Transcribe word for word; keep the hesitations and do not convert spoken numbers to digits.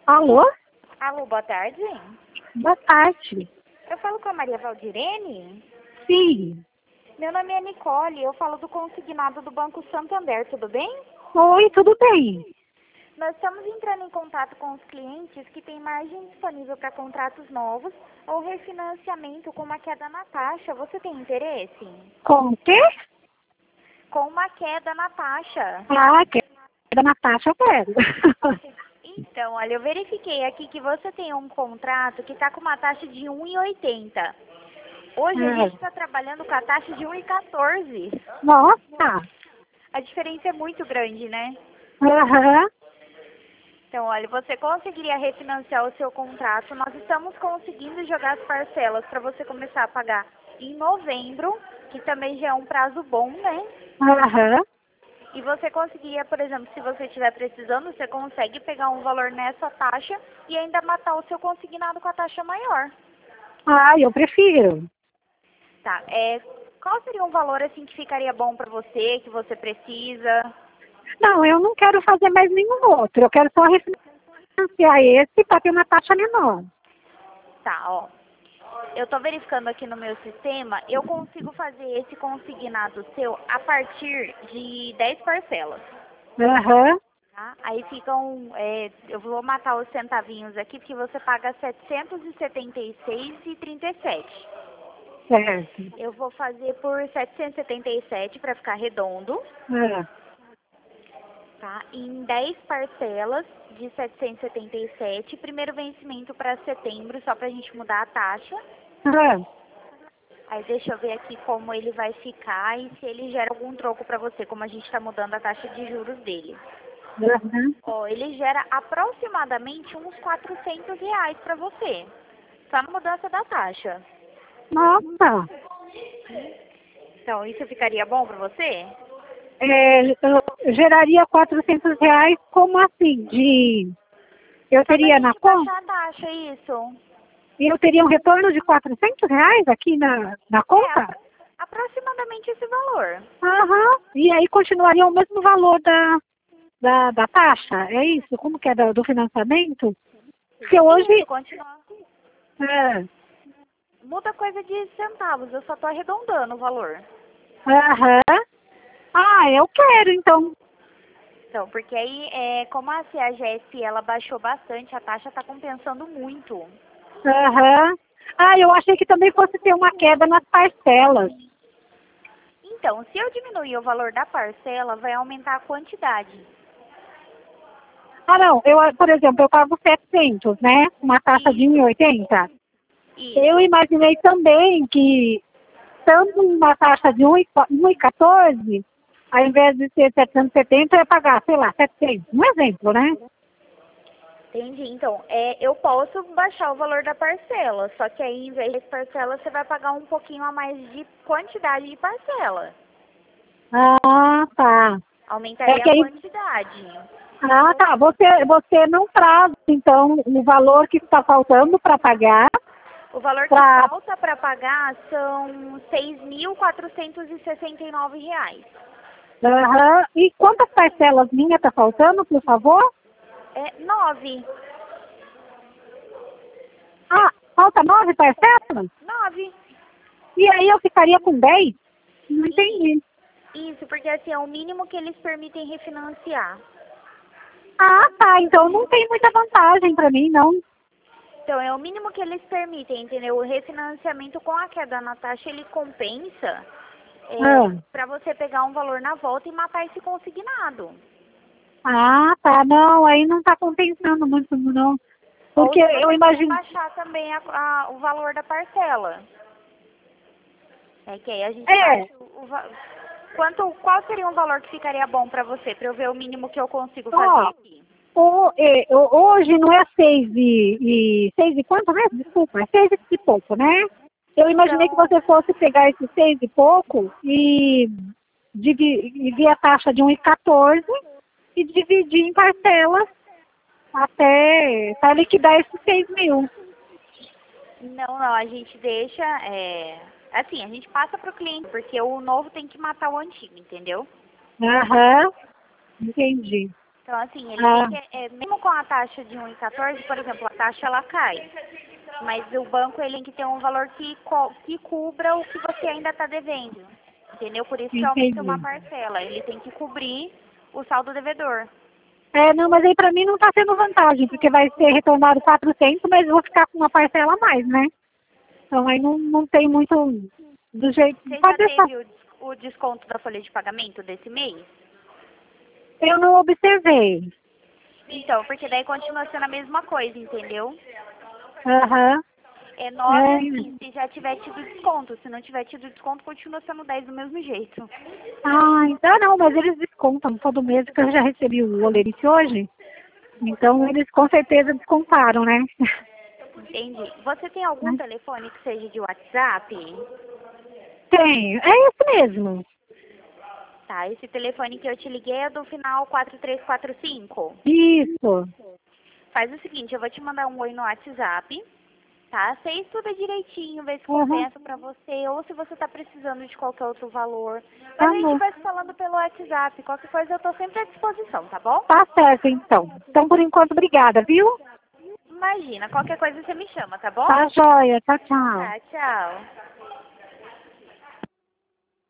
Alô? Alô, boa tarde. Boa tarde. Eu falo com a Maria Valdirene? Sim. Meu nome é Nicole, eu falo do consignado do Banco Santander, tudo bem? Oi, tudo bem? Nós estamos entrando em contato com os clientes que têm margem disponível para contratos novos ou refinanciamento com uma queda na taxa. Você tem interesse? Com o quê? Com uma queda na taxa. Ah, que da Natasha eu quero. Então, olha, eu verifiquei aqui que você tem um contrato que está com uma taxa de um vírgula oitenta. Hoje a gente está trabalhando com a taxa de um vírgula quatorze. Nossa. A diferença é muito grande, né? Aham. Então, olha, você conseguiria refinanciar o seu contrato. Nós estamos conseguindo jogar as parcelas para você começar a pagar em novembro, que também já é um prazo bom, né? Aham. E você conseguiria, por exemplo, se você estiver precisando, você consegue pegar um valor nessa taxa e ainda matar o seu consignado com a taxa maior. Ah, eu prefiro. Tá, é, qual seria um valor assim que ficaria bom para você, que você precisa? Não, eu não quero fazer mais nenhum outro. Eu quero só refinanciar esse para ter uma taxa menor. Tá, ó. Eu tô verificando aqui no meu sistema, eu consigo fazer esse consignado seu a partir de dez parcelas. Aham. Tá? Aí ficam, é, eu vou matar os centavinhos aqui, porque você paga setecentos e setenta e seis reais e trinta e sete. Certo. Eu vou fazer por setecentos e setenta e sete para ficar redondo, Ah. tá? Em dez parcelas de setecentos e setenta e sete, primeiro vencimento para setembro, só pra gente mudar a taxa. Ah. Aí deixa eu ver aqui como ele vai ficar e se ele gera algum troco para você, como a gente está mudando a taxa de juros dele. Aham. Ó, ele gera aproximadamente uns quatrocentos reais para você, só na mudança da taxa. Nossa. Então, isso ficaria bom para você? É, eu geraria quatrocentos reais, como assim? De... Eu Só pra teria na gente conta? baixar a taxa, isso. E eu teria um retorno de quatrocentos reais aqui na, na É, conta? apro- aproximadamente esse valor. Aham. E aí continuaria o mesmo valor da, da, da taxa? É isso? Como que é do, do financiamento? Porque Isso, hoje... continua. É, Muda coisa de centavos, eu só tô arredondando o valor. aham. Ah, eu quero então. Então, porque aí, é, como a C A G S ela baixou bastante, a taxa está compensando muito. Aham. Ah, eu achei que também fosse ter uma queda nas parcelas. Então, se eu diminuir o valor da parcela, vai aumentar a quantidade. Ah, não. Eu, por exemplo, eu pago setecentos, né? Uma taxa de um Isso, e oitenta. Eu isso. imaginei também que, estando uma taxa de um e quatorze, ao invés de ser setecentos e setenta, eu ia pagar, sei lá, setecentos. Um exemplo, né? Entendi. Então, é, eu posso baixar o valor da parcela, só que aí, em vez de parcela, você vai pagar um pouquinho a mais de quantidade de parcela. Ah, tá. É Aumentaria que a aí... quantidade. Ah, tá. Você, você não traz, então, o valor que está faltando para pagar O valor que para... falta para pagar são seis mil quatrocentos e sessenta e nove reais. Aham. E quantas parcelas minha está faltando, por favor? É nove. Ah, falta nove parcelas? Nove. E aí eu ficaria com dez? Não E entendi. isso, porque assim é o mínimo que eles permitem refinanciar. Ah, tá. Então não tem muita vantagem para mim, não. Então é o mínimo que eles permitem, entendeu? O refinanciamento com a queda na taxa ele compensa é, Ah, para você pegar um valor na volta e matar esse consignado. ah, tá. Não, aí não está compensando muito, não. Ou Porque se eu você quiser imagino... baixar também a- a- o valor da parcela. É que aí a gente É, baixa o, o va- quanto, qual seria um valor que ficaria bom para você, para eu ver o mínimo que eu consigo fazer ó, aqui? o, é, o- hoje não é seis e, e... Seis e quanto mesmo? Desculpa, é seis e pouco, né? Eu imaginei que Então, você fosse pegar esses seis e pouco e dividir a taxa de um e quatorze e dividir em parcelas até para liquidar esses seis mil. não, não, a gente deixa, é, assim, a gente passa para o cliente, porque o novo tem que matar o antigo, entendeu? Aham, entendi. Então, assim, ele Ah. tem que, é, mesmo com a taxa de um e quatorze, por exemplo, a taxa ela cai. Mas o banco ele tem que ter um valor que, co- que cubra o que você ainda está devendo. Entendeu? Por isso que aumenta uma Entendi. parcela. Ele tem que cobrir o saldo devedor. É, não, mas aí pra mim não tá sendo vantagem, porque vai ser retornado quatrocentos, mas eu vou ficar com uma parcela a mais, né? Então aí não, não tem muito do jeito. Você Pode já deixar. teve o, des- o desconto da folha de pagamento desse mês? Eu não observei. Então, porque daí continua sendo a mesma coisa, entendeu? Aham. É nove É. assim, se já tiver tido desconto. Se não tiver tido desconto, continua sendo dez do mesmo jeito. Ah, então não, mas eles descontam todo mês, que eu já recebi o Olerice hoje. Então eles com certeza descontaram, né? Entendi. Você tem algum telefone que seja de WhatsApp? Tenho. É esse mesmo. Tá, esse telefone que eu te liguei é do final quatro três quatro cinco. Isso. Faz o seguinte, eu vou te mandar um oi no WhatsApp, tá? Você estuda direitinho, vê se Uhum. compensa pra você, ou se você tá precisando de qualquer outro valor. Tá Mas a gente bom. vai se falando pelo WhatsApp. Qualquer coisa eu tô sempre à disposição, tá bom? Tá certo, então. Então, por enquanto, obrigada, viu? Imagina, qualquer coisa você me chama, tá bom? Tá joia. Tchau, tchau. Tá, tchau.